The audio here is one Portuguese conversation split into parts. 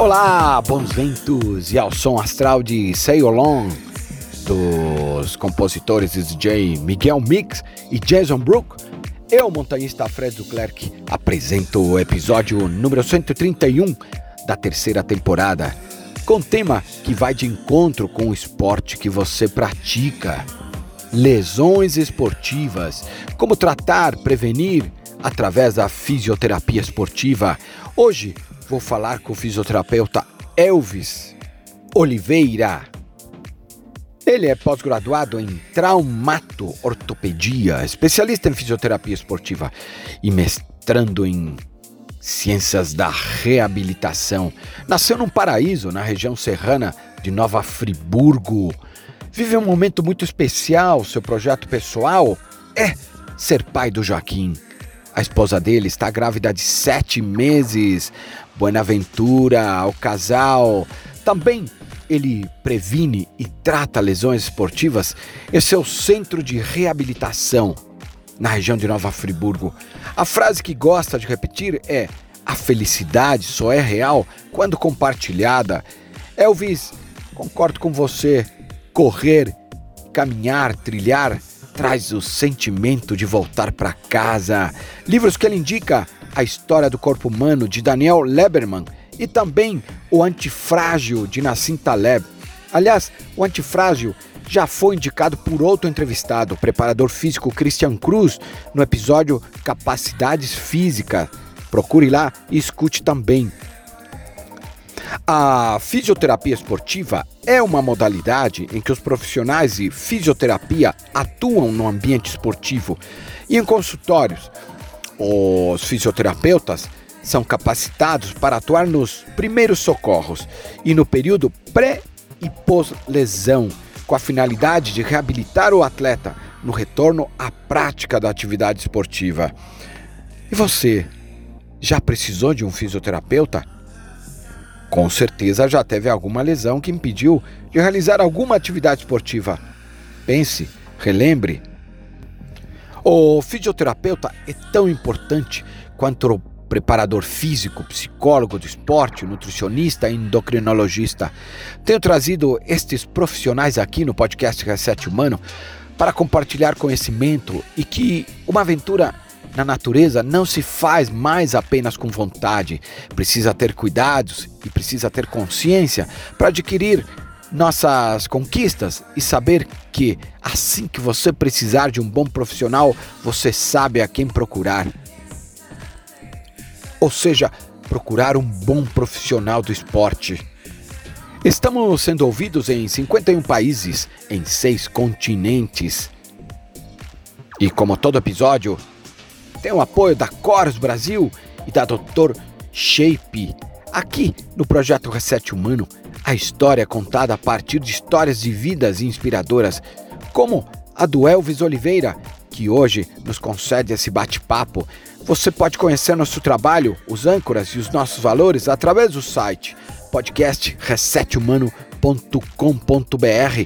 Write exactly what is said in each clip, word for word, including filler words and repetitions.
Olá, bons ventos e ao som astral de Say Along, dos compositores D J Miguel Mix e Jason Brook. Eu, montanhista Fred Duclerc, apresento o episódio número cento e trinta e um da terceira temporada, com um tema que vai de encontro com o esporte que você pratica. Lesões esportivas, como tratar, prevenir através da fisioterapia esportiva. Hoje vou falar com o fisioterapeuta Elvis Oliveira. Ele é pós-graduado em traumato-ortopedia, especialista em fisioterapia esportiva e mestrando em ciências da reabilitação. Nasceu num paraíso na região serrana de Nova Friburgo. Vive um momento muito especial. Seu projeto pessoal é ser pai do Joaquim. A esposa dele está grávida de sete meses. Buenaventura ao casal. Também ele previne e trata lesões esportivas em seu centro de reabilitação na região de Nova Friburgo. A frase que gosta de repetir é: a felicidade só é real quando compartilhada. Elvis, concordo com você. Correr, caminhar, trilhar traz o sentimento de voltar para casa. Livros que ele indica: A História do Corpo Humano, de Daniel Leberman, e também O Antifrágil, de Nassim Taleb. Aliás, O Antifrágil já foi indicado por outro entrevistado, o preparador físico Christian Cruz, no episódio Capacidades Físicas. Procure lá e escute também. A fisioterapia esportiva é uma modalidade em que os profissionais de fisioterapia atuam no ambiente esportivo e em consultórios. Os fisioterapeutas são capacitados para atuar nos primeiros socorros e no período pré e pós-lesão, com a finalidade de reabilitar o atleta no retorno à prática da atividade esportiva. E você, já precisou de um fisioterapeuta? Com certeza já teve alguma lesão que impediu de realizar alguma atividade esportiva. Pense, relembre. O fisioterapeuta é tão importante quanto o preparador físico, psicólogo do esporte, nutricionista e endocrinologista. Tenho trazido estes profissionais aqui no podcast Reset Humano para compartilhar conhecimento e que uma aventura na natureza não se faz mais apenas com vontade. Precisa ter cuidados e precisa ter consciência para adquirir nossas conquistas e saber que assim que você precisar de um bom profissional, você sabe a quem procurar. Ou seja, procurar um bom profissional do esporte. Estamos sendo ouvidos em cinquenta e um países, em seis continentes. E como todo episódio, tem o apoio da Chorus Brasil e da doutor Shape. Aqui no projeto Reset Humano, a história é contada a partir de histórias de vidas inspiradoras, como a do Elvis Oliveira, que hoje nos concede esse bate-papo. Você pode conhecer nosso trabalho, os âncoras e os nossos valores através do site podcast reset humano ponto com ponto b r.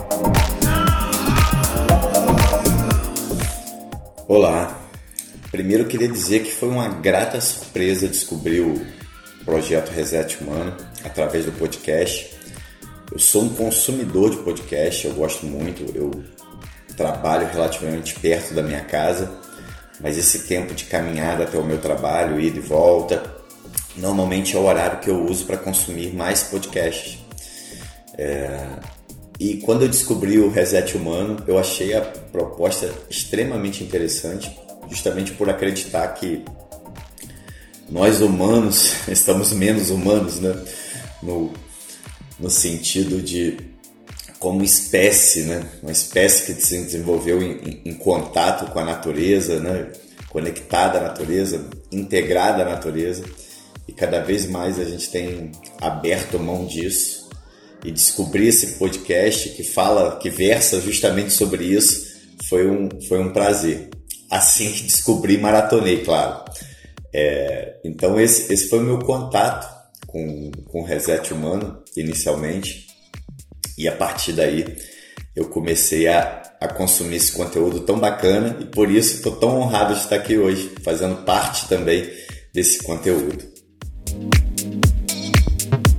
Olá! Primeiro eu queria dizer que foi uma grata surpresa descobrir o projeto Reset Humano através do podcast. Eu sou um consumidor de podcast, eu gosto muito, eu trabalho relativamente perto da minha casa, mas esse tempo de caminhada até o meu trabalho, ida e volta, normalmente é o horário que eu uso para consumir mais podcasts. É... E quando eu descobri o Reset Humano, eu achei a proposta extremamente interessante, justamente por acreditar que nós humanos estamos menos humanos, né? No, no sentido de, como espécie, né? Uma espécie que se desenvolveu em, em, em contato com a natureza, né? Conectada à natureza, integrada à natureza, e cada vez mais a gente tem aberto mão disso, e descobrir esse podcast que fala, que versa justamente sobre isso, foi um, foi um prazer. Assim que descobri, maratonei, claro. É, então esse, esse foi o meu contato com, com o Reset Humano, inicialmente. E a partir daí eu comecei a, a consumir esse conteúdo tão bacana. E por isso estou tão honrado de estar aqui hoje, fazendo parte também desse conteúdo.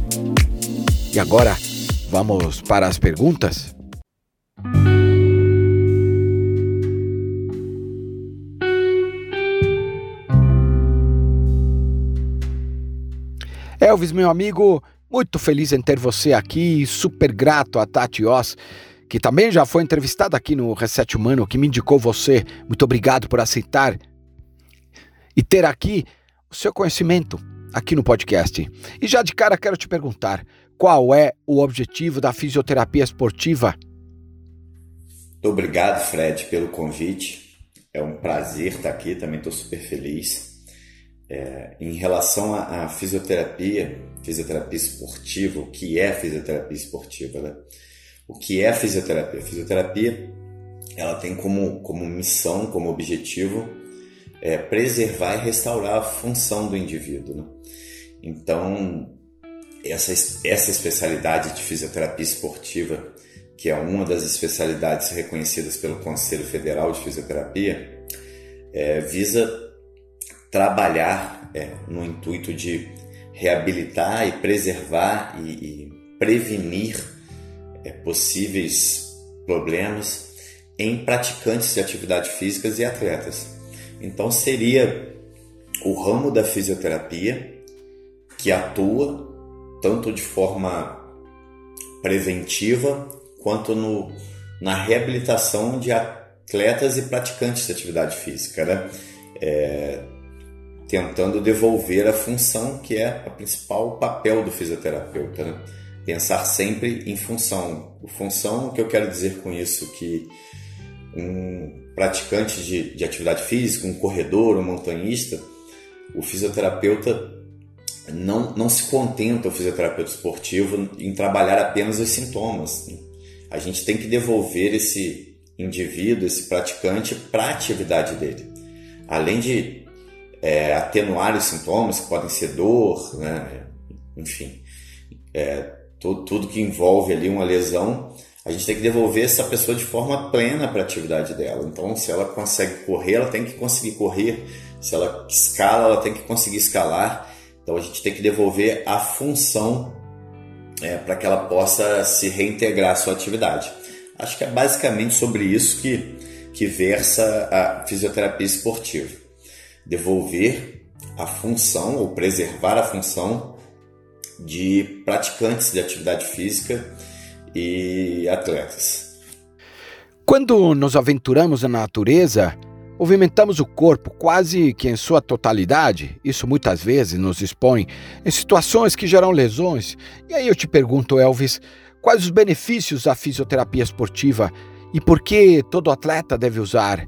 E agora, vamos para as perguntas? Elvis, meu amigo, muito feliz em ter você aqui, super grato a Tati Oz, que também já foi entrevistada aqui no Reset Humano, que me indicou você. Muito obrigado por aceitar e ter aqui o seu conhecimento aqui no podcast. E já de cara quero te perguntar, qual é o objetivo da fisioterapia esportiva? Muito obrigado, Fred, pelo convite. É um prazer estar aqui, também estou super feliz. É, em relação à fisioterapia, fisioterapia esportiva, o que é fisioterapia esportiva, né? O que é fisioterapia? A fisioterapia, ela tem como, como missão, como objetivo, é, preservar e restaurar a função do indivíduo, né? Então, essa, essa especialidade de fisioterapia esportiva, que é uma das especialidades reconhecidas pelo Conselho Federal de Fisioterapia, é, visa trabalhar é, no intuito de reabilitar e preservar e, e prevenir é, possíveis problemas em praticantes de atividade físicas e atletas. Então seria o ramo da fisioterapia que atua tanto de forma preventiva quanto no, na reabilitação de atletas e praticantes de atividade física, né? É, tentando devolver a função que é o principal papel do fisioterapeuta, né? Pensar sempre em função. Função, o que eu quero dizer com isso? Que um praticante de, de atividade física, um corredor, um montanhista, o fisioterapeuta não, não se contenta, o fisioterapeuta esportivo, em trabalhar apenas os sintomas. A gente tem que devolver esse indivíduo, esse praticante, para a atividade dele. Além de É, atenuar os sintomas, que podem ser dor, né? Enfim, é, tudo, tudo que envolve ali uma lesão, a gente tem que devolver essa pessoa de forma plena para a atividade dela. Então, se ela consegue correr, ela tem que conseguir correr. Se ela escala, ela tem que conseguir escalar. Então, a gente tem que devolver a função é, para que ela possa se reintegrar à sua atividade. Acho que é basicamente sobre isso que, que versa a fisioterapia esportiva. Devolver a função ou preservar a função de praticantes de atividade física e atletas. Quando nos aventuramos na natureza, movimentamos o corpo quase que em sua totalidade. Isso muitas vezes nos expõe em situações que geram lesões. E aí eu te pergunto, Elvis, quais os benefícios da fisioterapia esportiva e por que todo atleta deve usar?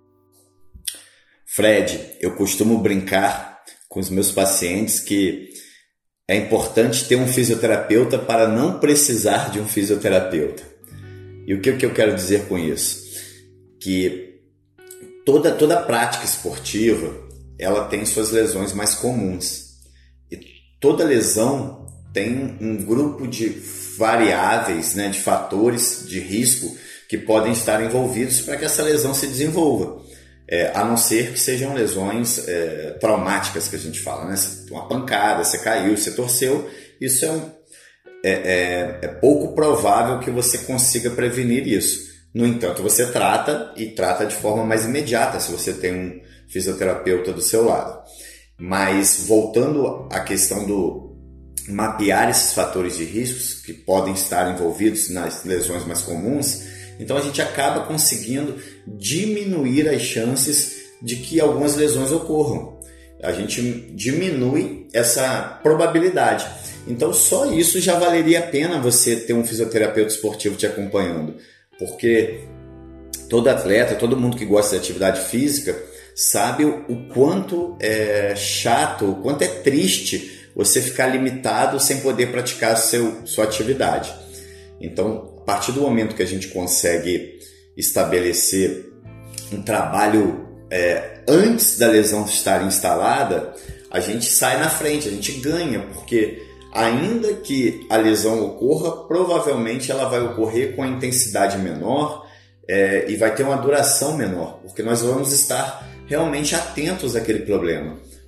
Fred, eu costumo brincar com os meus pacientes que é importante ter um fisioterapeuta para não precisar de um fisioterapeuta. E o que, que eu quero dizer com isso? Que toda, toda prática esportiva, ela tem suas lesões mais comuns. E toda lesão tem um grupo de variáveis, né, de fatores de risco que podem estar envolvidos para que essa lesão se desenvolva. É, a não ser que sejam lesões é, traumáticas que a gente fala, né? Uma pancada, você caiu, você torceu, isso é, um, é, é, é pouco provável que você consiga prevenir isso. No entanto, você trata e trata de forma mais imediata se você tem um fisioterapeuta do seu lado. Mas voltando à questão do mapear esses fatores de riscos que podem estar envolvidos nas lesões mais comuns, então a gente acaba conseguindo diminuir as chances de que algumas lesões ocorram. A gente diminui essa probabilidade. Então só isso já valeria a pena você ter um fisioterapeuta esportivo te acompanhando. Porque todo atleta, todo mundo que gosta de atividade física sabe o quanto é chato, o quanto é triste você ficar limitado sem poder praticar seu, sua atividade. Então, a partir do momento que a gente consegue estabelecer um trabalho é, antes da lesão estar instalada, a gente sai na frente, a gente ganha, porque ainda que a lesão ocorra, provavelmente ela vai ocorrer com a intensidade menor é, e vai ter uma duração menor, porque nós vamos estar realmente atentos àquele problema.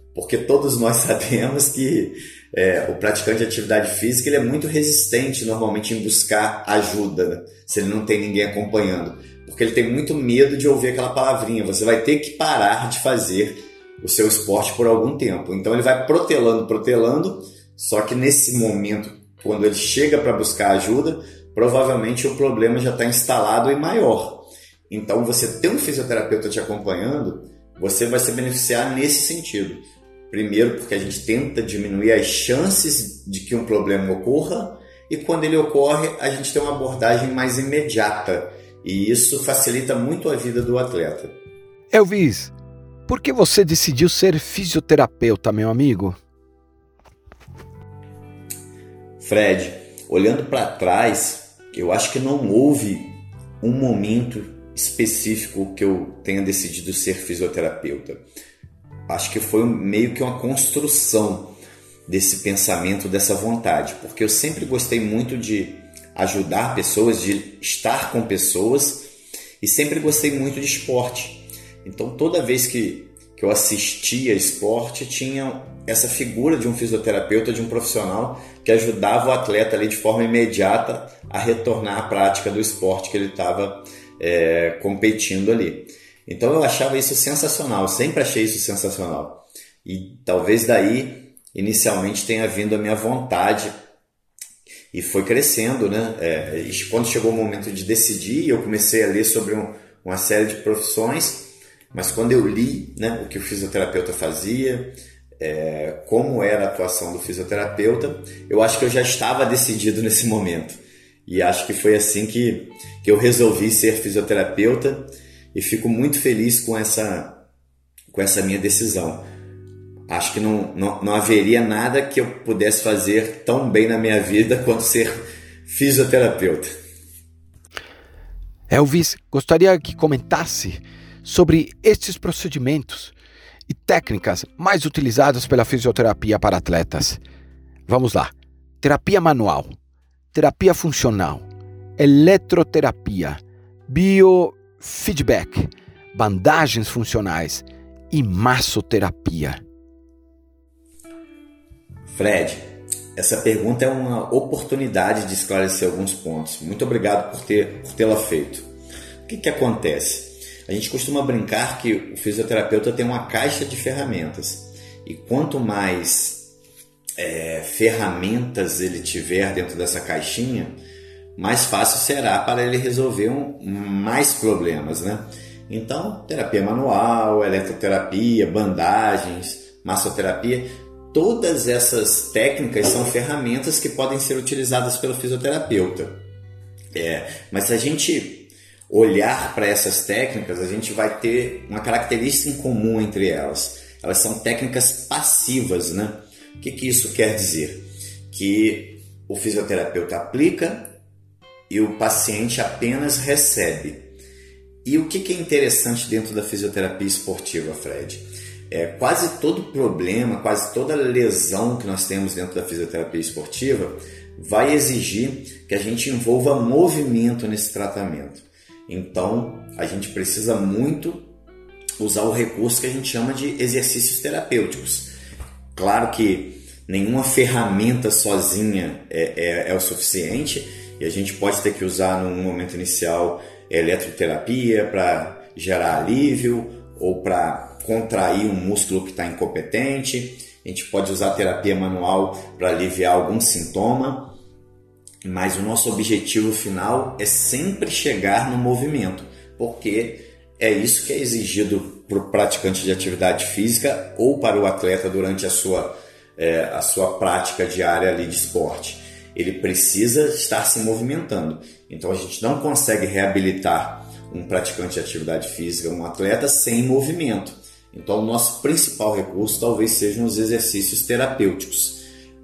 Porque todos nós sabemos que é, o praticante de atividade física ele é muito resistente normalmente em buscar ajuda, né? Se ele não tem ninguém acompanhando. Porque ele tem muito medo de ouvir aquela palavrinha, você vai ter que parar de fazer o seu esporte por algum tempo. Então ele vai protelando, protelando, só que nesse momento, quando ele chega para buscar ajuda, provavelmente o problema já está instalado e maior. Então você ter um fisioterapeuta te acompanhando, você vai se beneficiar nesse sentido. Primeiro, porque a gente tenta diminuir as chances de que um problema ocorra, e quando ele ocorre, a gente tem uma abordagem mais imediata, e isso facilita muito a vida do atleta. Elvis, por que você decidiu ser fisioterapeuta, meu amigo? Fred, olhando para trás, eu acho que não houve um momento específico que eu tenha decidido ser fisioterapeuta. Acho que foi meio que uma construção desse pensamento, dessa vontade, porque eu sempre gostei muito de ajudar pessoas, de estar com pessoas, e sempre gostei muito de esporte. Então toda vez que, que eu assistia esporte, tinha essa figura de um fisioterapeuta, de um profissional que ajudava o atleta ali de forma imediata a retornar à prática do esporte que ele estava é, competindo ali. Então eu achava isso sensacional, sempre achei isso sensacional. E talvez daí, inicialmente, tenha vindo a minha vontade e foi crescendo, né? É, quando chegou o momento de decidir, eu comecei a ler sobre um, uma série de profissões, mas quando eu li, né, o que o fisioterapeuta fazia, é, como era a atuação do fisioterapeuta, eu acho que eu já estava decidido nesse momento. E acho que foi assim que, que eu resolvi ser fisioterapeuta. E fico muito feliz com essa, com essa minha decisão. Acho que não, não, não haveria nada que eu pudesse fazer tão bem na minha vida quanto ser fisioterapeuta. Elvis, gostaria que comentasse sobre estes procedimentos e técnicas mais utilizadas pela fisioterapia para atletas. Vamos lá. Terapia manual, terapia funcional, eletroterapia, bio... feedback, bandagens funcionais e massoterapia. Fred, essa pergunta é uma oportunidade de esclarecer alguns pontos. Muito obrigado por, ter, por tê-la feito. O que, que acontece? A gente costuma brincar que o fisioterapeuta tem uma caixa de ferramentas. E quanto mais é, ferramentas ele tiver dentro dessa caixinha, mais fácil será para ele resolver um, mais problemas, né? Então, terapia manual, eletroterapia, bandagens, massoterapia, todas essas técnicas são ferramentas que podem ser utilizadas pelo fisioterapeuta. É, mas se a gente olhar para essas técnicas, a gente vai ter uma característica em comum entre elas. Elas são técnicas passivas, né? O que, que isso quer dizer? Que o fisioterapeuta aplica e o paciente apenas recebe. E o que é interessante dentro da fisioterapia esportiva, Fred? É, quase todo problema, quase toda lesão que nós temos dentro da fisioterapia esportiva vai exigir que a gente envolva movimento nesse tratamento. Então, a gente precisa muito usar o recurso que a gente chama de exercícios terapêuticos. Claro que nenhuma ferramenta sozinha é, é, é o suficiente, e a gente pode ter que usar no momento inicial eletroterapia para gerar alívio ou para contrair um músculo que está incompetente. A gente pode usar terapia manual para aliviar algum sintoma, mas o nosso objetivo final é sempre chegar no movimento, porque é isso que é exigido para o praticante de atividade física ou para o atleta durante a sua, é, a sua prática diária ali de esporte. Ele precisa estar se movimentando. Então a gente não consegue reabilitar um praticante de atividade física, um atleta, sem movimento. Então o nosso principal recurso talvez sejam os exercícios terapêuticos.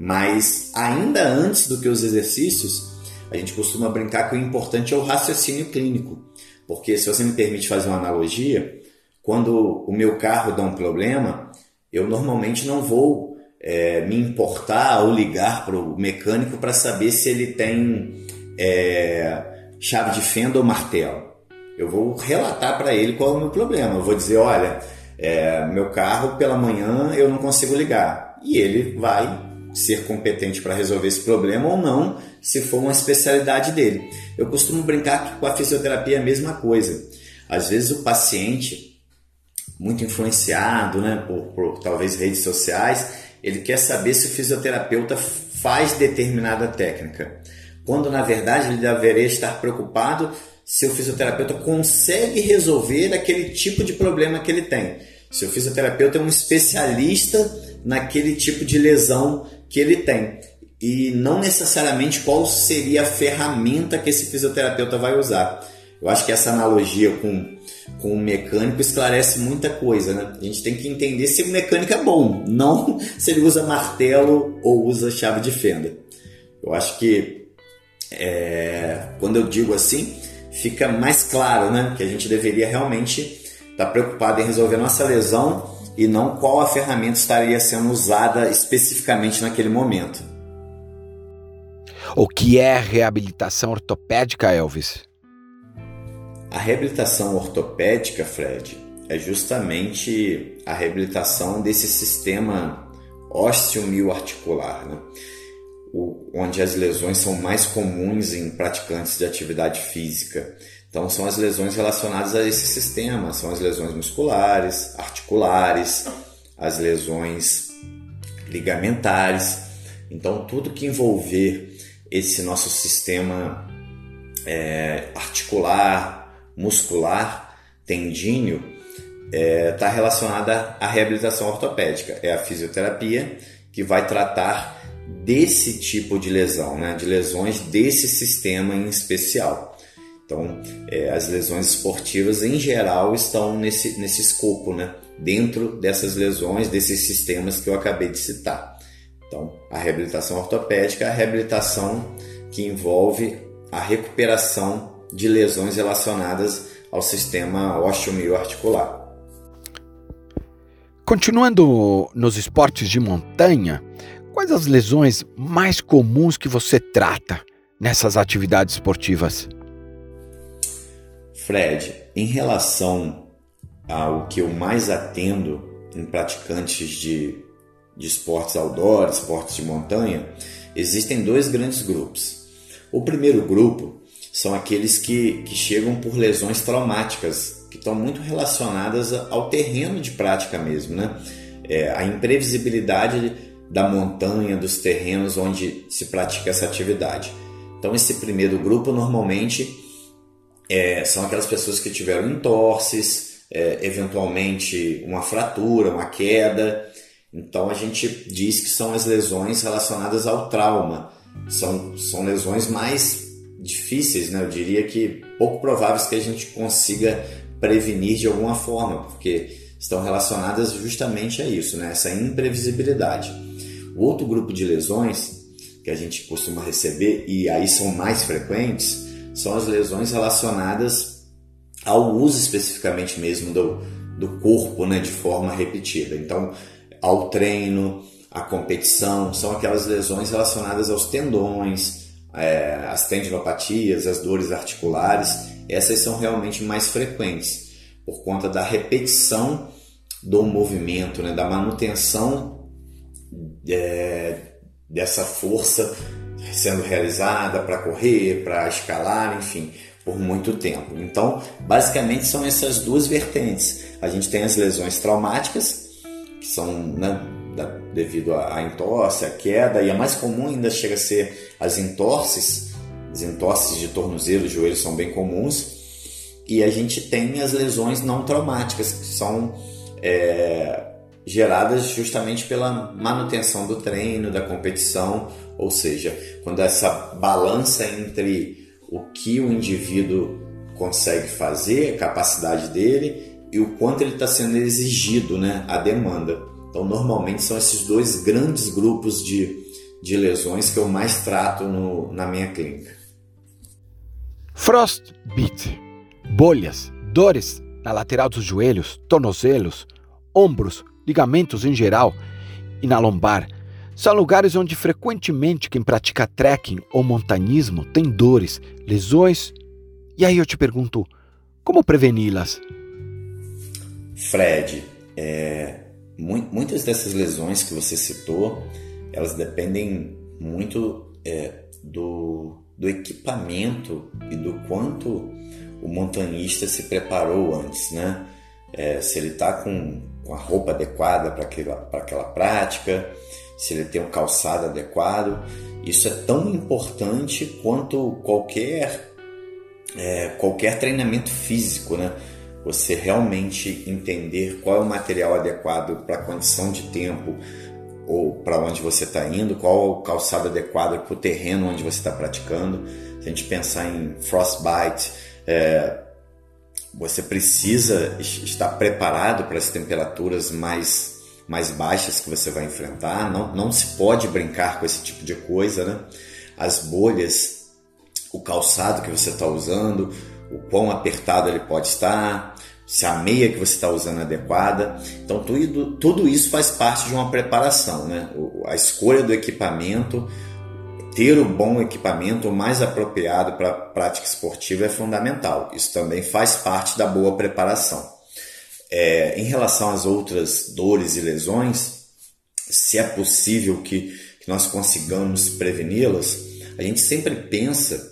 Mas ainda antes do que os exercícios, a gente costuma brincar que o importante é o raciocínio clínico. Porque, se você me permite fazer uma analogia, quando o meu carro dá um problema, eu normalmente não vou É, me importar ou ligar para o mecânico para saber se ele tem é, chave de fenda ou martelo. Eu vou relatar para ele qual é o meu problema. Eu vou dizer, olha, é, meu carro pela manhã eu não consigo ligar. E ele vai ser competente para resolver esse problema ou não, se for uma especialidade dele. Eu costumo brincar que com a fisioterapia é a mesma coisa. Às vezes o paciente, muito influenciado, né, por, por talvez redes sociais, ele quer saber se o fisioterapeuta faz determinada técnica, quando na verdade ele deveria estar preocupado se o fisioterapeuta consegue resolver aquele tipo de problema que ele tem. Se o fisioterapeuta é um especialista naquele tipo de lesão que ele tem. E não necessariamente qual seria a ferramenta que esse fisioterapeuta vai usar. Eu acho que essa analogia com, com o mecânico esclarece muita coisa, né? A gente tem que entender se o mecânico é bom, não se ele usa martelo ou usa chave de fenda. Eu acho que é, quando eu digo assim, fica mais claro, né, que a gente deveria realmente estar preocupado em resolver nossa lesão e não qual a ferramenta estaria sendo usada especificamente naquele momento. O que é reabilitação ortopédica, Elvis? A reabilitação ortopédica, Fred, é justamente a reabilitação desse sistema ósseo-mioarticular, né? O, onde as lesões são mais comuns em praticantes de atividade física. Então, são as lesões relacionadas a esse sistema, são as lesões musculares, articulares, as lesões ligamentares. Então, tudo que envolver esse nosso sistema é, articular, muscular, tendíneo, está é, relacionada à reabilitação ortopédica. É a fisioterapia que vai tratar desse tipo de lesão, né? De lesões desse sistema em especial. Então, é, as lesões esportivas em geral estão nesse, nesse escopo, né? Dentro dessas lesões, desses sistemas que eu acabei de citar. Então, a reabilitação ortopédica é a reabilitação que envolve a recuperação de lesões relacionadas ao sistema ósseo-mioarticular. Continuando nos esportes de montanha, quais as lesões mais comuns que você trata nessas atividades esportivas? Fred, em relação ao que eu mais atendo em praticantes de, de esportes outdoor, esportes de montanha, existem dois grandes grupos. O primeiro grupo são aqueles que, que chegam por lesões traumáticas, que estão muito relacionadas ao terreno de prática mesmo, né? É, a imprevisibilidade da montanha, dos terrenos onde se pratica essa atividade. Então, esse primeiro grupo normalmente é, são aquelas pessoas que tiveram entorses, é, eventualmente uma fratura, uma queda. Então, a gente diz que são as lesões relacionadas ao trauma. São, são lesões mais difíceis, né? Eu diria que pouco prováveis que a gente consiga prevenir de alguma forma, porque estão relacionadas justamente a isso, né? Essa imprevisibilidade. O outro grupo de lesões que a gente costuma receber, e aí são mais frequentes, são as lesões relacionadas ao uso especificamente mesmo do, do corpo, né, de forma repetida. Então, ao treino, à competição, são aquelas lesões relacionadas aos tendões, é, às tendinopatias, às dores articulares. Essas são realmente mais frequentes, por conta da repetição do movimento, né, da manutenção é, dessa força sendo realizada para correr, para escalar, enfim, por muito tempo. Então, basicamente são essas duas vertentes. A gente tem as lesões traumáticas, que são, né, da, devido à entorse, à queda, e a mais comum ainda chega a ser as entorses. As entorses de tornozelo e joelho são bem comuns. E a gente tem as lesões não traumáticas, que são é, geradas justamente pela manutenção do treino, da competição, ou seja, quando essa balança entre o que o indivíduo consegue fazer, a capacidade dele, e o quanto ele está sendo exigido, né, a demanda. Então, normalmente são esses dois grandes grupos de, de lesões que eu mais trato no, na minha clínica. Frostbite, bolhas, dores na lateral dos joelhos, tornozelos, ombros, ligamentos em geral e na lombar são lugares onde frequentemente quem pratica trekking ou montanhismo tem dores, lesões. E aí eu te pergunto, como preveni-las? Fred, é, mu- muitas dessas lesões que você citou, elas dependem muito é, do, do equipamento e do quanto o montanhista se preparou antes, né? É, se ele está com, com a roupa adequada para aquela, para aquela prática, se ele tem um calçado adequado. Isso é tão importante quanto qualquer, é, qualquer treinamento físico, né? Você realmente entender qual é o material adequado para a condição de tempo ou para onde você está indo, qual é o calçado adequado para o terreno onde você está praticando. Se a gente pensar em frostbite, é, você precisa estar preparado para as temperaturas mais, mais baixas que você vai enfrentar. Não, não se pode brincar com esse tipo de coisa, né? As bolhas, o calçado que você está usando, o quão apertado ele pode estar, se a meia que você está usando é adequada. Então tudo, tudo isso faz parte de uma preparação, né? A escolha do equipamento, ter o bom equipamento, o mais apropriado para a prática esportiva é fundamental. Isso também faz parte da boa preparação. É, em relação às outras dores e lesões, se é possível que, que nós consigamos preveni-las, a gente sempre pensa,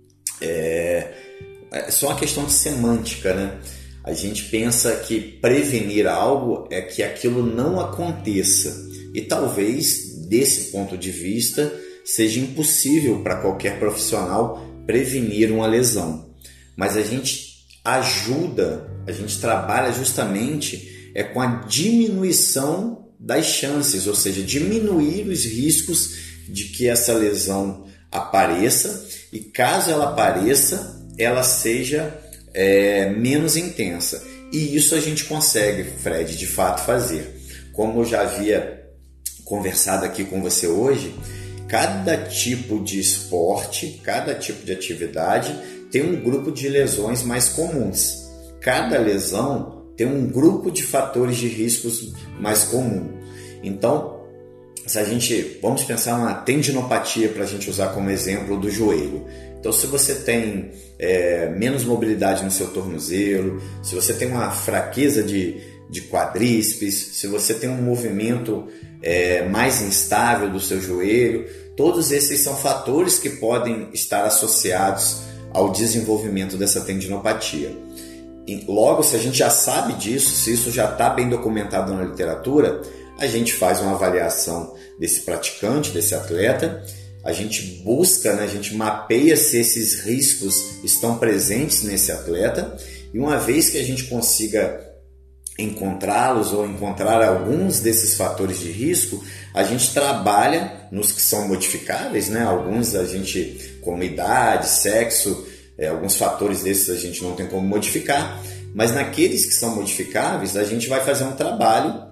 é, é só uma questão de semântica, né? A gente pensa que prevenir algo é que aquilo não aconteça. E talvez, desse ponto de vista, seja impossível para qualquer profissional prevenir uma lesão. Mas a gente ajuda, a gente trabalha justamente é com a diminuição das chances, ou seja, diminuir os riscos de que essa lesão apareça e, caso ela apareça, ela seja é, menos intensa. E isso a gente consegue, Fred, de fato fazer. Como eu já havia conversado aqui com você hoje, cada tipo de esporte, cada tipo de atividade tem um grupo de lesões mais comuns. Cada lesão tem um grupo de fatores de riscos mais comum. Então, se a gente, vamos pensar uma tendinopatia para a gente usar como exemplo do joelho. Então, se você tem é, menos mobilidade no seu tornozelo, se você tem uma fraqueza de, de quadríceps, se você tem um movimento é, mais instável do seu joelho, todos esses são fatores que podem estar associados ao desenvolvimento dessa tendinopatia. E logo, se a gente já sabe disso, se isso já está bem documentado na literatura, a gente faz uma avaliação desse praticante, desse atleta, a gente busca, né, a gente mapeia se esses riscos estão presentes nesse atleta, e uma vez que a gente consiga encontrá-los ou encontrar alguns desses fatores de risco, a gente trabalha nos que são modificáveis, né? Alguns a gente, como idade, sexo, é, alguns fatores desses a gente não tem como modificar, mas naqueles que são modificáveis a gente vai fazer um trabalho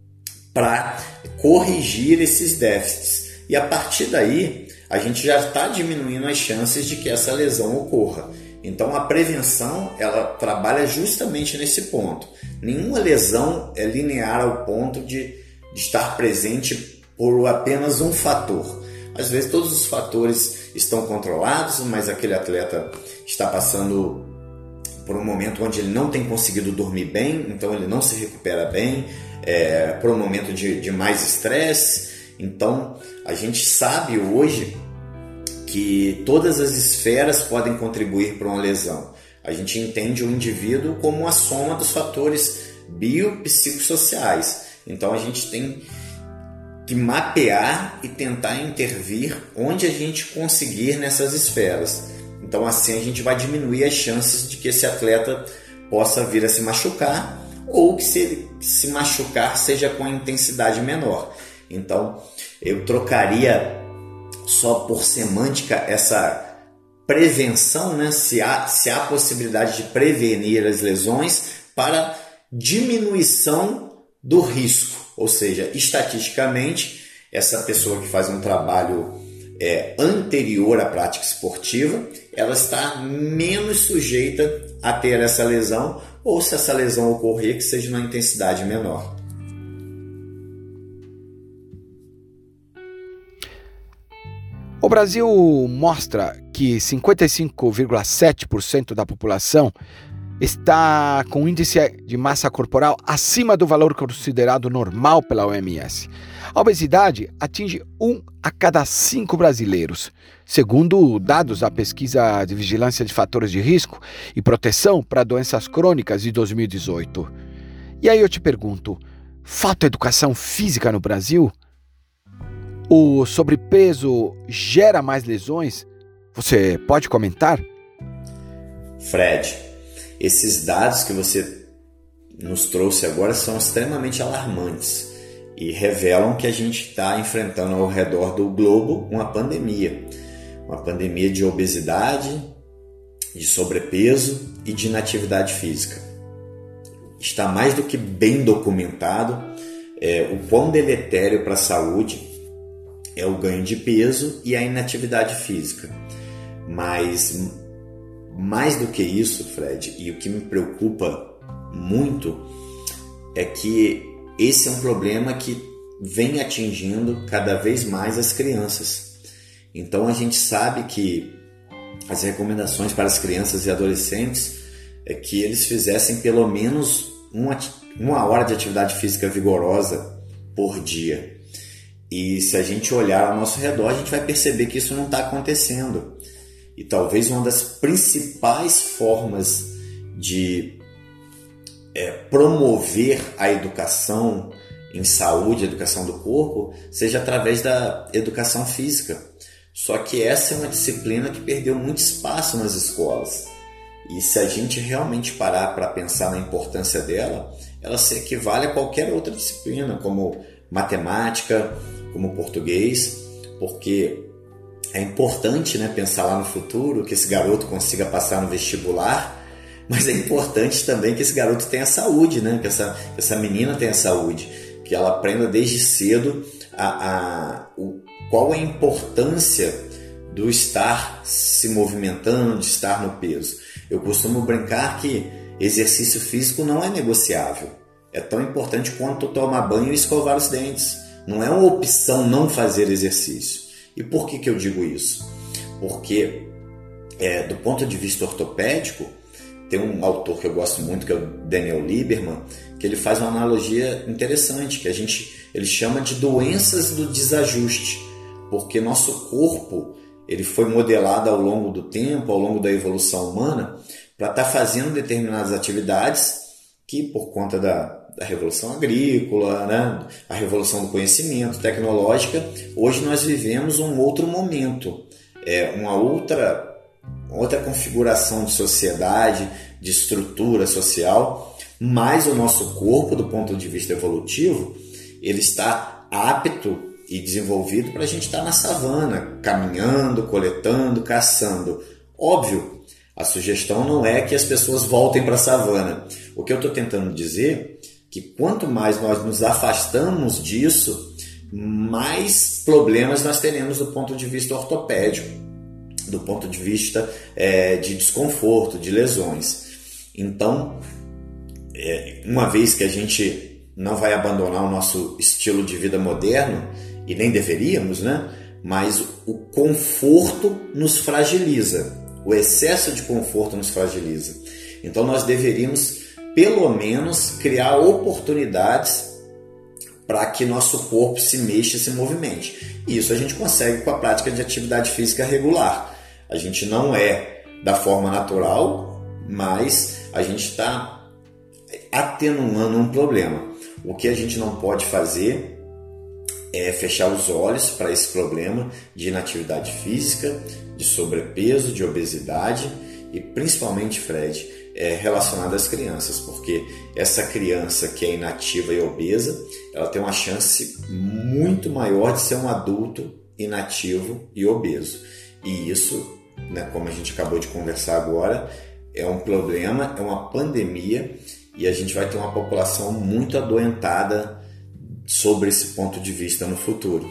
para corrigir esses déficits. E a partir daí, a gente já está diminuindo as chances de que essa lesão ocorra. Então, a prevenção, ela trabalha justamente nesse ponto. Nenhuma lesão é linear ao ponto de, de estar presente por apenas um fator. Às vezes, todos os fatores estão controlados, mas aquele atleta está passando por um momento onde ele não tem conseguido dormir bem, então ele não se recupera bem, é, por um momento de, de mais estresse. Então, a gente sabe hoje que todas as esferas podem contribuir para uma lesão. A gente entende o indivíduo como a soma dos fatores biopsicossociais. Então, a gente tem que mapear e tentar intervir onde a gente conseguir nessas esferas. Então, assim, a gente vai diminuir as chances de que esse atleta possa vir a se machucar, ou que se ele se machucar seja com intensidade menor. Então, eu trocaria só por semântica essa prevenção, né? se, há, se há possibilidade de prevenir as lesões, para diminuição do risco. Ou seja, estatisticamente, essa pessoa que faz um trabalho é, anterior à prática esportiva, ela está menos sujeita a ter essa lesão, ou se essa lesão ocorrer, que seja numa intensidade menor. O Brasil mostra que cinquenta e cinco vírgula sete por cento da população está com índice de massa corporal acima do valor considerado normal pela O M S. A obesidade atinge um a cada cinco brasileiros, segundo dados da pesquisa de vigilância de fatores de risco e proteção para doenças crônicas de dois mil e dezoito. E aí eu te pergunto, falta educação física no Brasil? O sobrepeso gera mais lesões? Você pode comentar? Fred, esses dados que você nos trouxe agora são extremamente alarmantes e revelam que a gente está enfrentando ao redor do globo uma pandemia. Uma pandemia de obesidade, de sobrepeso e de inatividade física. Está mais do que bem documentado é, o quão deletério para a saúde é o ganho de peso e a inatividade física. Mas mais do que isso, Fred, e o que me preocupa muito é que esse é um problema que vem atingindo cada vez mais as crianças. Então a gente sabe que as recomendações para as crianças e adolescentes é que eles fizessem pelo menos uma, uma hora de atividade física vigorosa por dia. E se a gente olhar ao nosso redor, a gente vai perceber que isso não está acontecendo. E talvez uma das principais formas de é, promover a educação em saúde, a educação do corpo, seja através da educação física. Só que essa é uma disciplina que perdeu muito espaço nas escolas. E se a gente realmente parar para pensar na importância dela, ela se equivale a qualquer outra disciplina, como matemática, como português, porque é importante, né, pensar lá no futuro, que esse garoto consiga passar no vestibular, mas é importante também que esse garoto tenha saúde, né, que essa, que essa menina tenha saúde, que ela aprenda desde cedo a, a, o, qual é a importância do estar se movimentando, de estar no peso. Eu costumo brincar que exercício físico não é negociável. É tão importante quanto tomar banho e escovar os dentes. Não é uma opção não fazer exercício. E por que que eu digo isso? Porque, é, do ponto de vista ortopédico, tem um autor que eu gosto muito, que é o Daniel Lieberman, que ele faz uma analogia interessante, que a gente, ele chama de doenças do desajuste, porque nosso corpo ele foi modelado ao longo do tempo, ao longo da evolução humana, para estar fazendo determinadas atividades que, por conta da da revolução agrícola, né? A revolução do conhecimento, tecnológica, hoje nós vivemos um outro momento, é uma outra, outra configuração de sociedade, de estrutura social, mas o nosso corpo, do ponto de vista evolutivo, ele está apto e desenvolvido para a gente estar na savana, caminhando, coletando, caçando. Óbvio, a sugestão não é que as pessoas voltem para a savana. O que eu estou tentando dizer que quanto mais nós nos afastamos disso, mais problemas nós teremos do ponto de vista ortopédico, do ponto de vista é, de desconforto, de lesões. Então, é, uma vez que a gente não vai abandonar o nosso estilo de vida moderno, e nem deveríamos, né? Mas o conforto nos fragiliza, o excesso de conforto nos fragiliza. Então nós deveríamos pelo menos criar oportunidades para que nosso corpo se mexa e se movimente. E isso a gente consegue com a prática de atividade física regular. A gente não é da forma natural, mas a gente está atenuando um problema. O que a gente não pode fazer é fechar os olhos para esse problema de inatividade física, de sobrepeso, de obesidade e principalmente, Fred, é relacionado às crianças, porque essa criança que é inativa e obesa, ela tem uma chance muito maior de ser um adulto inativo e obeso. E isso, né, como a gente acabou de conversar agora, é um problema, é uma pandemia e a gente vai ter uma população muito adoentada sobre esse ponto de vista no futuro.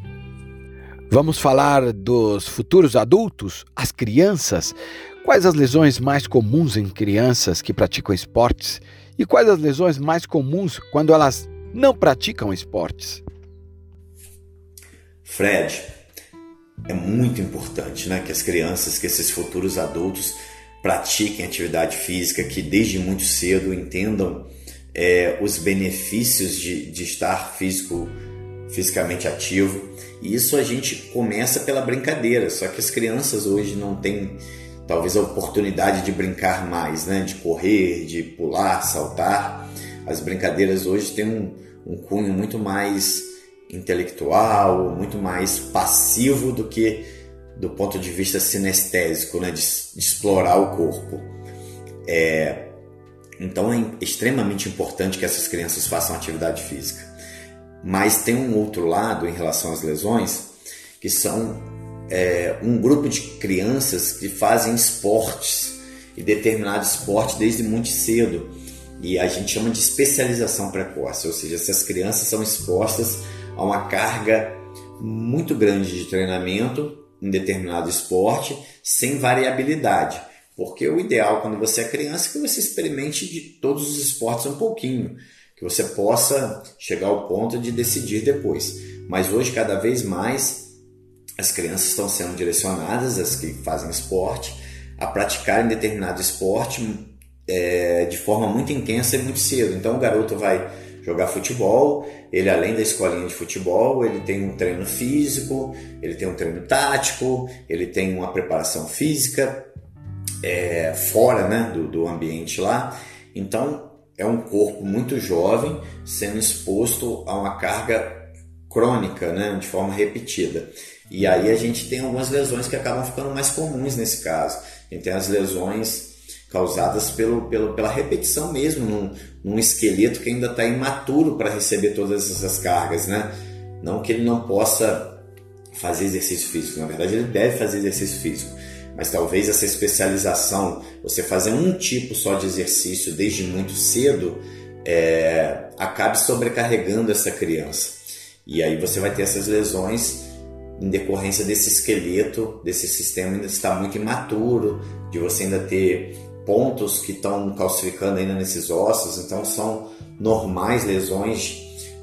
Vamos falar dos futuros adultos, as crianças. Quais as lesões mais comuns em crianças que praticam esportes? E quais as lesões mais comuns quando elas não praticam esportes? Fred, é muito importante, né, que as crianças, que esses futuros adultos pratiquem atividade física, que desde muito cedo entendam é, os benefícios de, de estar físico, fisicamente ativo. E isso a gente começa pela brincadeira, só que as crianças hoje não têm talvez a oportunidade de brincar mais, né? De correr, de pular, saltar. As brincadeiras hoje têm um, um cunho muito mais intelectual, muito mais passivo do que do ponto de vista sinestésico, né? de, de explorar o corpo. É, então é extremamente importante que essas crianças façam atividade física. Mas tem um outro lado em relação às lesões, que são é, um grupo de crianças que fazem esportes e determinado esporte desde muito cedo. E a gente chama de especialização precoce, ou seja, essas crianças são expostas a uma carga muito grande de treinamento em determinado esporte, sem variabilidade. Porque o ideal quando você é criança é que você experimente de todos os esportes um pouquinho, que você possa chegar ao ponto de decidir depois. Mas hoje, cada vez mais, as crianças estão sendo direcionadas, as que fazem esporte, a praticarem determinado esporte é, de forma muito intensa e muito cedo. Então o garoto vai jogar futebol, ele além da escolinha de futebol, ele tem um treino físico, ele tem um treino tático, ele tem uma preparação física é, fora, né, do, do ambiente lá. Então é um corpo muito jovem sendo exposto a uma carga crônica, né, de forma repetida. E aí a gente tem algumas lesões que acabam ficando mais comuns nesse caso. A gente tem as lesões causadas pelo, pelo, pela repetição mesmo, num, num esqueleto que ainda está imaturo para receber todas essas cargas, né? Não que ele não possa fazer exercício físico, na verdade ele deve fazer exercício físico, mas talvez essa especialização, você fazer um tipo só de exercício desde muito cedo, é, acabe sobrecarregando essa criança. E aí você vai ter essas lesões em decorrência desse esqueleto, desse sistema ainda estar muito imaturo, de você ainda ter pontos que estão calcificando ainda nesses ossos. Então são normais lesões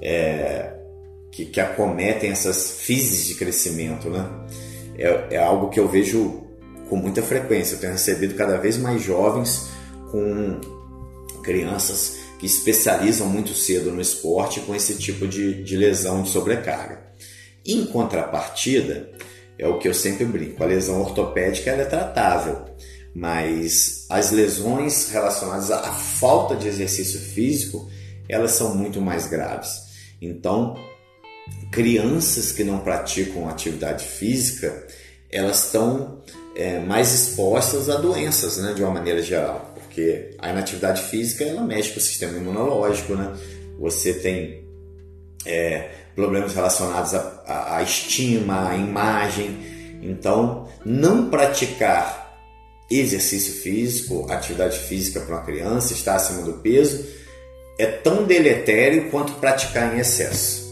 é, que, que acometem essas fases de crescimento, né? É, é algo que eu vejo com muita frequência. Eu tenho recebido cada vez mais jovens com crianças que especializam muito cedo no esporte com esse tipo de, de lesão de sobrecarga. Em contrapartida, é o que eu sempre brinco, a lesão ortopédica ela é tratável, mas as lesões relacionadas à falta de exercício físico, elas são muito mais graves. Então, crianças que não praticam atividade física, elas estão é, mais expostas a doenças, né, de uma maneira geral, porque a inatividade física ela mexe com o sistema imunológico, né? Você tem é, problemas relacionados à, à estima, à imagem. Então, não praticar exercício físico, atividade física para uma criança, estar acima do peso, é tão deletério quanto praticar em excesso.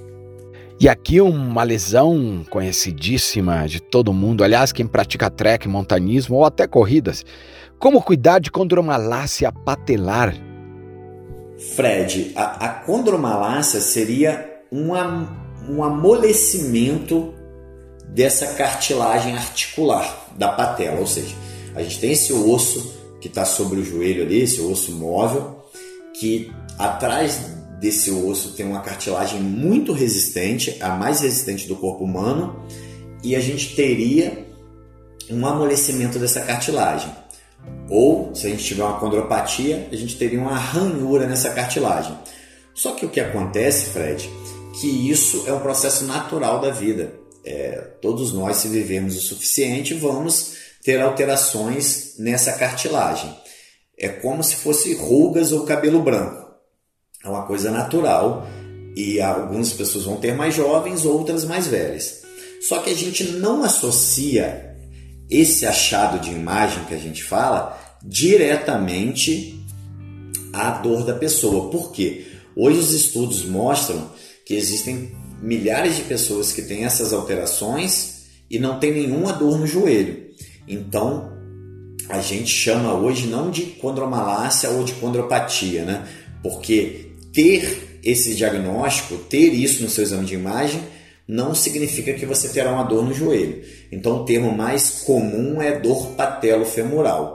E aqui uma lesão conhecidíssima de todo mundo, aliás, quem pratica trek, montanismo ou até corridas. Como cuidar de condromalácia patelar? Fred, a, a condromalácia seria um, um amolecimento dessa cartilagem articular da patela, ou seja, a gente tem esse osso que está sobre o joelho ali, esse osso móvel, que atrás desse osso tem uma cartilagem muito resistente, a mais resistente do corpo humano, e a gente teria um amolecimento dessa cartilagem. Ou, se a gente tiver uma condropatia, a gente teria uma ranhura nessa cartilagem. Só que o que acontece, Fred, que isso é um processo natural da vida. É, todos nós, se vivermos o suficiente, vamos ter alterações nessa cartilagem. É como se fosse rugas ou cabelo branco. É uma coisa natural e algumas pessoas vão ter mais jovens, outras mais velhas. Só que a gente não associa esse achado de imagem que a gente fala diretamente à dor da pessoa. Por quê? Hoje os estudos mostram que existem milhares de pessoas que têm essas alterações e não tem nenhuma dor no joelho. Então, a gente chama hoje não de condromalácia ou de condropatia, né? Porque ter esse diagnóstico, ter isso no seu exame de imagem, não significa que você terá uma dor no joelho. Então, o termo mais comum é dor patelofemoral.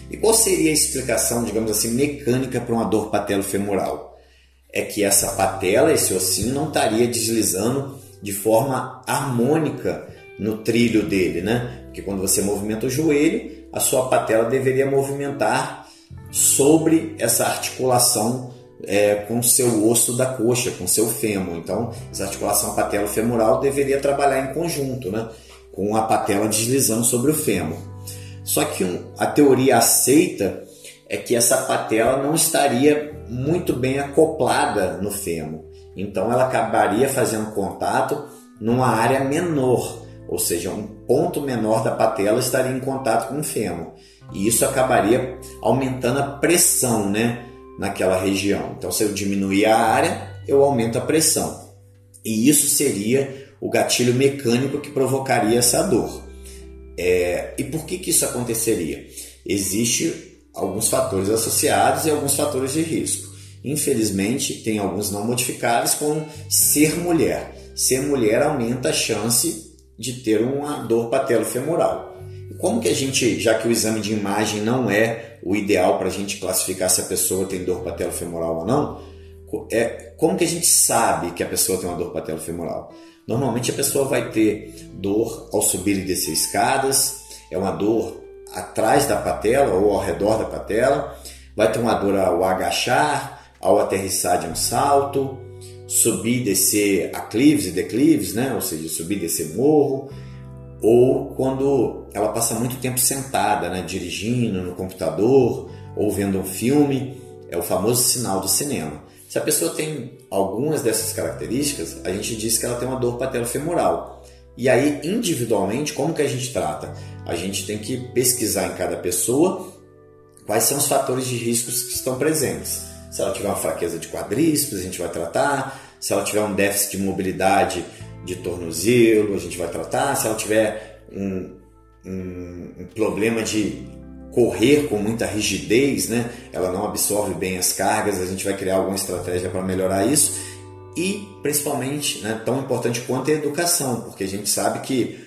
E qual seria a explicação, digamos assim, mecânica para uma dor patelofemoral? É que essa patela, esse ossinho, não estaria deslizando de forma harmônica no trilho dele, né? Porque quando você movimenta o joelho, a sua patela deveria movimentar sobre essa articulação é, com o seu osso da coxa, com o seu fêmur. Então, essa articulação patelofemoral deveria trabalhar em conjunto, né? Com a patela deslizando sobre o fêmur. Só que um, a teoria aceita é que essa patela não estaria muito bem acoplada no fêmur. Então, ela acabaria fazendo contato numa área menor, ou seja, um ponto menor da patela estaria em contato com o fêmur. E isso acabaria aumentando a pressão, né, naquela região. Então, se eu diminuir a área, eu aumento a pressão. E isso seria o gatilho mecânico que provocaria essa dor. É, e por que que isso aconteceria? Existem alguns fatores associados e alguns fatores de risco. Infelizmente, tem alguns não modificáveis, como ser mulher. Ser mulher aumenta a chance de ter uma dor patelofemoral. E como que a gente, já que o exame de imagem não é o ideal para a gente classificar se a pessoa tem dor patelofemoral ou não, é, como que a gente sabe que a pessoa tem uma dor patelofemoral? Normalmente a pessoa vai ter dor ao subir e descer escadas, é uma dor atrás da patela ou ao redor da patela, vai ter uma dor ao agachar, ao aterrissar de um salto, subir e descer aclives e declives, né? Ou seja, subir e descer morro, ou quando ela passa muito tempo sentada, né? Dirigindo no computador ou vendo um filme, é o famoso sinal do cinema. Se a pessoa tem algumas dessas características, a gente diz que ela tem uma dor patelofemoral. E aí, individualmente, como que a gente trata? A gente tem que pesquisar em cada pessoa quais são os fatores de riscos que estão presentes. Se ela tiver uma fraqueza de quadríceps, a gente vai tratar. Se ela tiver um déficit de mobilidade de tornozelo, a gente vai tratar. Se ela tiver um, um, um problema de correr com muita rigidez, né? Ela não absorve bem as cargas, a gente vai criar alguma estratégia para melhorar isso. E, principalmente, né, tão importante quanto a educação, porque a gente sabe que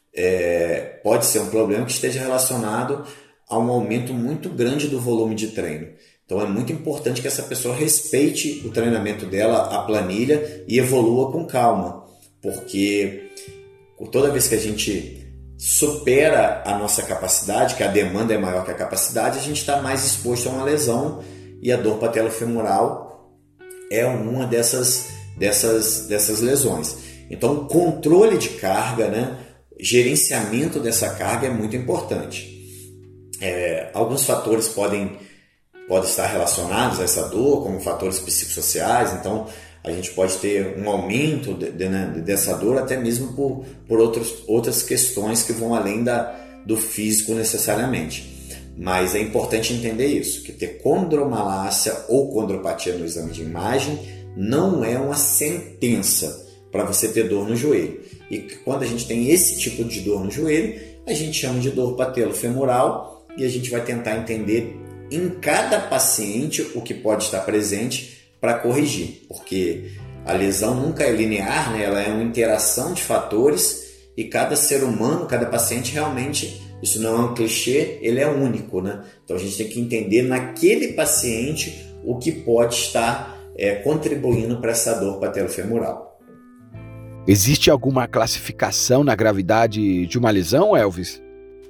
é, pode ser um problema que esteja relacionado a um aumento muito grande do volume de treino. Então é muito importante que essa pessoa respeite o treinamento dela, a planilha, e evolua com calma, porque toda vez que a gente supera a nossa capacidade, que a demanda é maior que a capacidade, a gente está mais exposto a uma lesão, e a dor patelofemoral é uma dessas, dessas, dessas lesões. Então o controle de carga, né, gerenciamento dessa carga é muito importante. É, alguns fatores podem podem estar relacionados a essa dor, como fatores psicossociais. Então a gente pode ter um aumento de, de, né, dessa dor até mesmo por, por outros, outras questões que vão além da, do físico necessariamente. Mas é importante entender isso, que ter condromalácia ou condropatia no exame de imagem não é uma sentença para você ter dor no joelho. E quando a gente tem esse tipo de dor no joelho, a gente chama de dor patelofemoral e a gente vai tentar entender em cada paciente o que pode estar presente para corrigir, porque a lesão nunca é linear, né? Ela é uma interação de fatores e cada ser humano, cada paciente realmente, isso não é um clichê, ele é único, né? Então a gente tem que entender naquele paciente o que pode estar é, contribuindo para essa dor patelofemoral. Existe alguma classificação na gravidade de uma lesão, Elvis?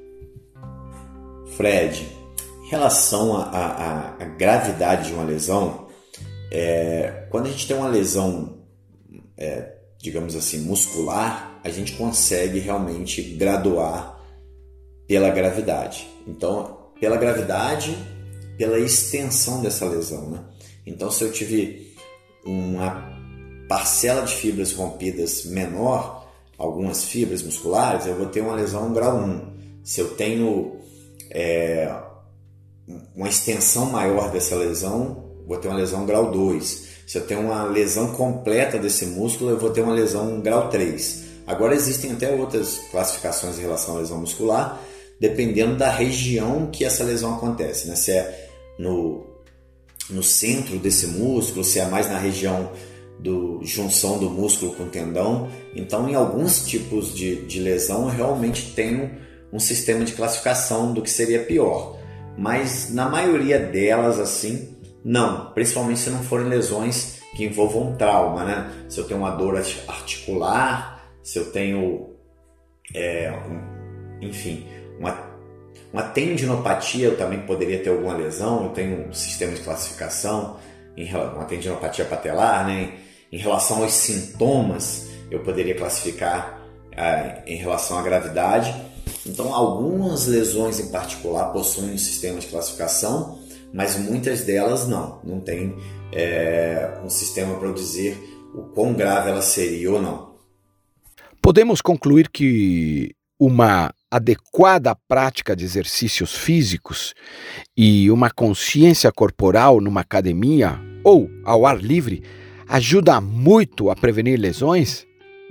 Fred, em relação à gravidade de uma lesão, é, quando a gente tem uma lesão, é, digamos assim, muscular, a gente consegue realmente graduar pela gravidade. Então, pela gravidade, pela extensão dessa lesão, né? Então, se eu tive uma parcela de fibras rompidas menor, algumas fibras musculares, eu vou ter uma lesão grau um. Se eu tenho é, uma extensão maior dessa lesão, vou ter uma lesão grau dois. Se eu tenho uma lesão completa desse músculo, eu vou ter uma lesão grau três. Agora existem até outras classificações em relação à lesão muscular, dependendo da região que essa lesão acontece, né? Se é no, no centro desse músculo, se é mais na região do junção do músculo com o tendão. Então, em alguns tipos de, de lesão, eu realmente tenho um sistema de classificação do que seria pior. mas na maioria delas, assim, não, principalmente se não forem lesões que envolvam trauma, né? Se eu tenho uma dor articular, se eu tenho, é, um, enfim, uma, uma tendinopatia, eu também poderia ter alguma lesão. Eu tenho um sistema de classificação, em, uma tendinopatia patelar, né? Em relação aos sintomas, eu poderia classificar é, em relação à gravidade. Então, algumas lesões em particular possuem um sistema de classificação, mas muitas delas não, não tem é, um sistema para eu dizer o quão grave ela seria ou não. Podemos concluir que uma adequada prática de exercícios físicos e uma consciência corporal numa academia ou ao ar livre ajuda muito a prevenir lesões?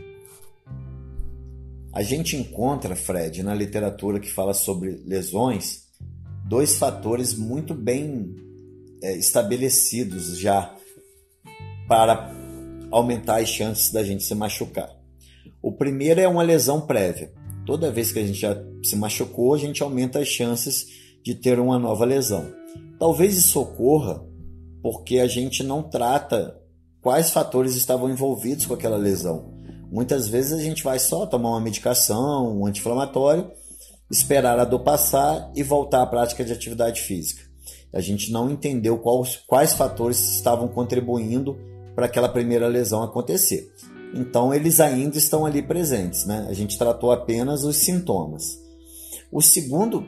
A gente encontra, Fred, na literatura que fala sobre lesões, dois fatores muito bem é, estabelecidos já para aumentar as chances da gente se machucar. O primeiro é uma lesão prévia. Toda vez que a gente já se machucou, a gente aumenta as chances de ter uma nova lesão. Talvez isso ocorra porque a gente não trata quais fatores estavam envolvidos com aquela lesão. Muitas vezes a gente vai só tomar uma medicação, um anti-inflamatório, esperar a dor passar e voltar à prática de atividade física. A gente não entendeu quais, quais fatores estavam contribuindo para aquela primeira lesão acontecer. Então, eles ainda estão ali presentes, né? A gente tratou apenas os sintomas. O segundo,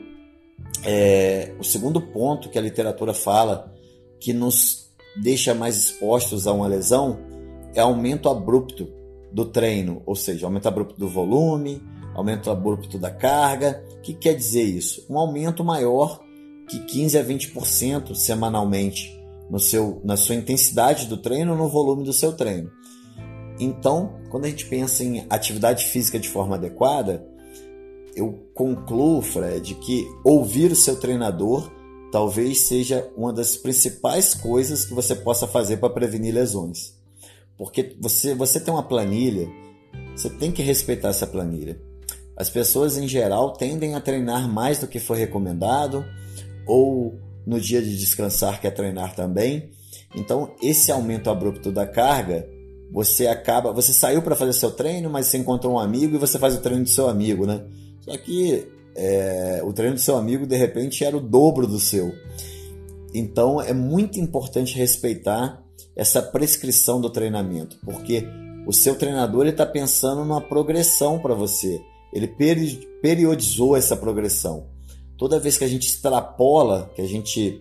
é, o segundo ponto que a literatura fala que nos deixa mais expostos a uma lesão é aumento abrupto do treino, ou seja, aumento abrupto do volume, aumento abrupto da carga. O que quer dizer isso? Um aumento maior que quinze a vinte por cento semanalmente no seu, na sua intensidade do treino ou no volume do seu treino. Então, quando a gente pensa em atividade física de forma adequada, eu concluo, Fred, que ouvir o seu treinador talvez seja uma das principais coisas que você possa fazer para prevenir lesões. Porque você, você tem uma planilha, você tem que respeitar essa planilha. As pessoas, em geral, tendem a treinar mais do que foi recomendado, ou no dia de descansar quer treinar também. Então, esse aumento abrupto da carga, você acaba, você saiu para fazer seu treino, mas você encontrou um amigo e você faz o treino do seu amigo, né? Só que é, o treino do seu amigo, de repente, era o dobro do seu. Então, é muito importante respeitar essa prescrição do treinamento, porque o seu treinador está pensando numa progressão para você. Ele peri- periodizou essa progressão. Toda vez que a gente extrapola, que a gente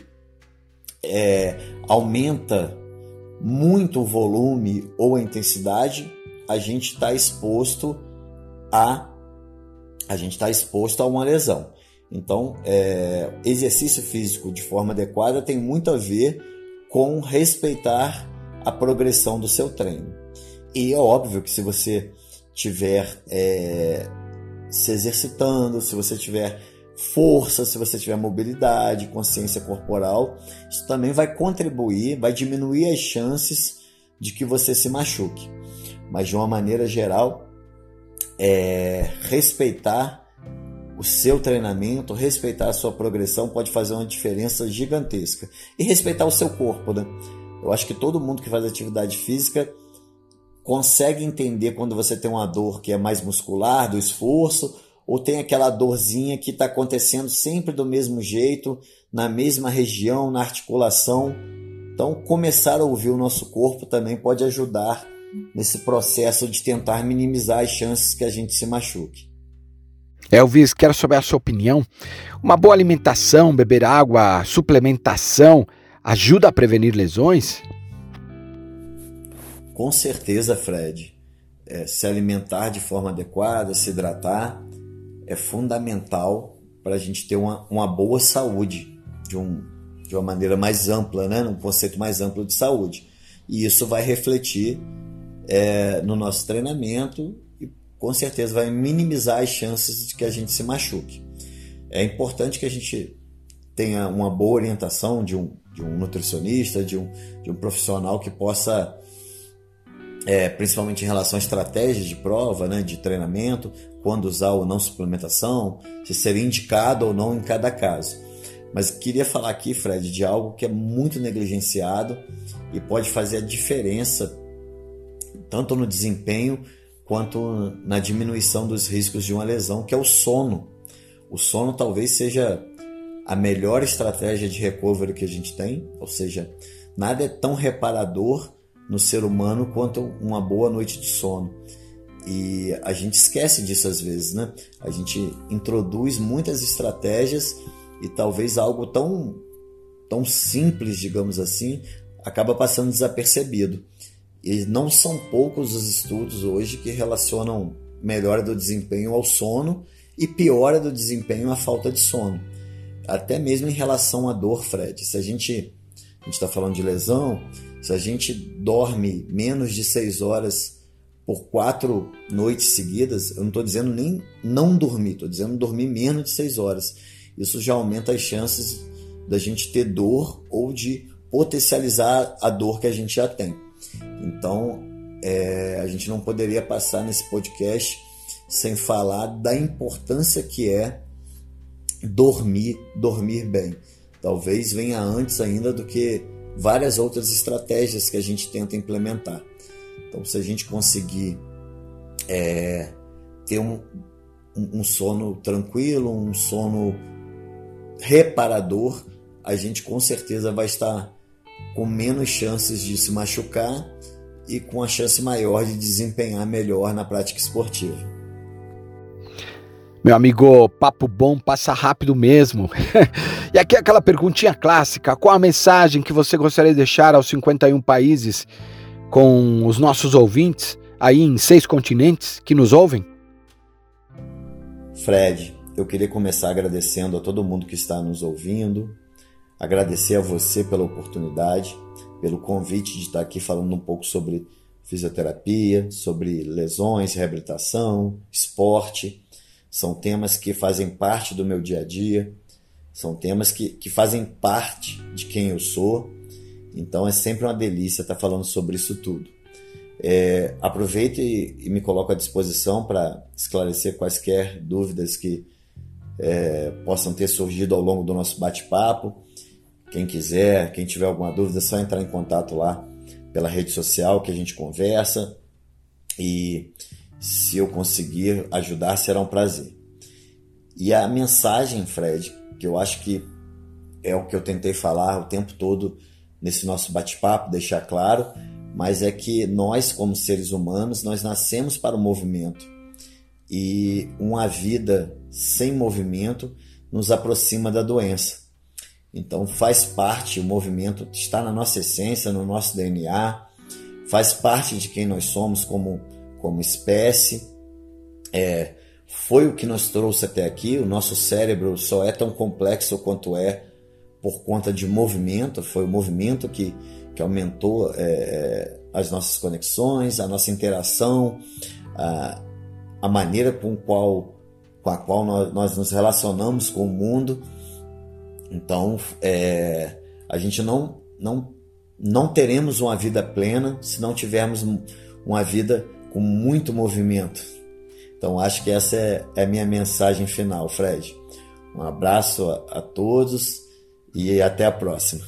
é, aumenta muito o volume ou a intensidade, a gente está exposto a a gente está exposto a uma lesão. Então, é, exercício físico de forma adequada tem muito a ver com respeitar a progressão do seu treino. E é óbvio que se você estiver é, se exercitando, se você tiver força, se você tiver mobilidade, consciência corporal, isso também vai contribuir, vai diminuir as chances de que você se machuque. Mas de uma maneira geral, é, respeitar o seu treinamento, respeitar a sua progressão pode fazer uma diferença gigantesca. E respeitar o seu corpo, né? Eu acho que todo mundo que faz atividade física consegue entender quando você tem uma dor que é mais muscular, do esforço, ou tem aquela dorzinha que está acontecendo sempre do mesmo jeito, na mesma região, na articulação. Então, começar a ouvir o nosso corpo também pode ajudar nesse processo de tentar minimizar as chances que a gente se machuque. Elvis, quero saber a sua opinião. Uma boa alimentação, beber água, suplementação, ajuda a prevenir lesões? Com certeza, Fred. É, se alimentar de forma adequada, se hidratar, é fundamental para a gente ter uma, uma boa saúde, de, um, de uma maneira mais ampla, né? Um conceito mais amplo de saúde. E isso vai refletir é, no nosso treinamento e com certeza vai minimizar as chances de que a gente se machuque. É importante que a gente tenha uma boa orientação de um, de um nutricionista, de um, de um profissional que possa, é, principalmente em relação a estratégias de prova, né, de treinamento, quando usar ou não suplementação, se seria indicado ou não em cada caso. Mas queria falar aqui, Fred, de algo que é muito negligenciado e pode fazer a diferença tanto no desempenho quanto na diminuição dos riscos de uma lesão, que é o sono. O sono talvez seja a melhor estratégia de recovery que a gente tem, ou seja, nada é tão reparador no ser humano quanto uma boa noite de sono. E a gente esquece disso às vezes, né? A gente introduz muitas estratégias e talvez algo tão, tão simples, digamos assim, acaba passando desapercebido. E não são poucos os estudos hoje que relacionam melhora do desempenho ao sono e piora do desempenho à falta de sono. Até mesmo em relação à dor, Fred. Se a gente a gente está falando de lesão, se a gente dorme menos de seis horas por quatro noites seguidas, eu não estou dizendo nem não dormir, estou dizendo dormir menos de seis horas. Isso já aumenta as chances da gente ter dor ou de potencializar a dor que a gente já tem. Então, é, a gente não poderia passar nesse podcast sem falar da importância que é dormir, dormir bem. Talvez venha antes ainda do que várias outras estratégias que a gente tenta implementar. Então, se a gente conseguir é, ter um, um, um sono tranquilo, um sono reparador, a gente com certeza vai estar com menos chances de se machucar e com a chance maior de desempenhar melhor na prática esportiva. Meu amigo, papo bom passa rápido mesmo. E aqui aquela perguntinha clássica: qual a mensagem que você gostaria de deixar aos cinquenta e um países com os nossos ouvintes aí em seis continentes que nos ouvem? Fred, eu queria começar agradecendo a todo mundo que está nos ouvindo, agradecer a você pela oportunidade, pelo convite de estar aqui falando um pouco sobre fisioterapia, sobre lesões, reabilitação, esporte. São temas que fazem parte do meu dia a dia, são temas que, que fazem parte de quem eu sou. Então é sempre uma delícia estar falando sobre isso tudo. É, aproveito e, e me coloco à disposição para esclarecer quaisquer dúvidas que é, possam ter surgido ao longo do nosso bate-papo. Quem quiser, quem tiver alguma dúvida, é só entrar em contato lá pela rede social que a gente conversa, e se eu conseguir ajudar, será um prazer. E a mensagem, Fred, que eu acho que é o que eu tentei falar o tempo todo nesse nosso bate-papo, deixar claro, mas é que nós, como seres humanos, nós nascemos para o movimento, e uma vida sem movimento nos aproxima da doença. Então faz parte, o movimento está na nossa essência, no nosso D N A, faz parte de quem nós somos como, como espécie, é, foi o que nos trouxe até aqui. O nosso cérebro só é tão complexo quanto é por conta de movimento, foi o movimento que, que aumentou é, as nossas conexões, a nossa interação, a, a maneira com, qual, com a qual nós, nós nos relacionamos com o mundo. Então, é, a gente não, não, não teremos uma vida plena se não tivermos uma vida com muito movimento. Então, acho que essa é, é a minha mensagem final, Fred. Um abraço a, a todos e até a próxima.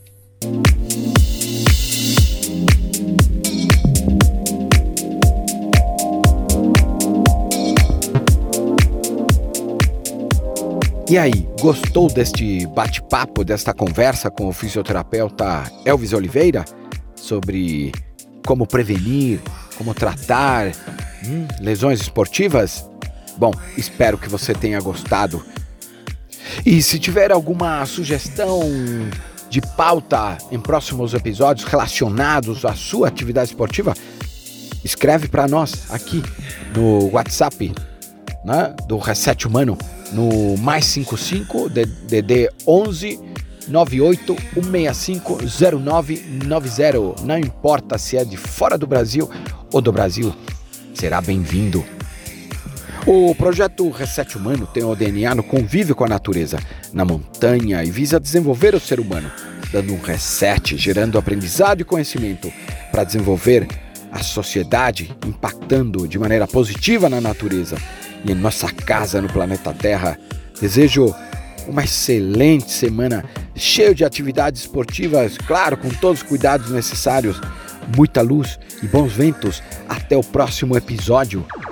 E aí, gostou deste bate-papo, desta conversa com o fisioterapeuta Elvis Oliveira sobre como prevenir, como tratar hum, lesões esportivas? Bom, espero que você tenha gostado. E se tiver alguma sugestão de pauta em próximos episódios relacionados à sua atividade esportiva, escreve para nós aqui no WhatsApp, né, do Reset Humano, no mais cinco cinco D D onze nove oito um seis cinco zero nove nove zero. Não importa se é de fora do Brasil ou do Brasil, será bem-vindo. O projeto Reset Humano tem o D N A no convívio com a natureza, na montanha, e visa desenvolver o ser humano, dando um reset, gerando aprendizado e conhecimento para desenvolver a sociedade, impactando de maneira positiva na natureza e em nossa casa no planeta Terra. Desejo uma excelente semana, cheio de atividades esportivas, claro, com todos os cuidados necessários. Muita luz e bons ventos. Até o próximo episódio.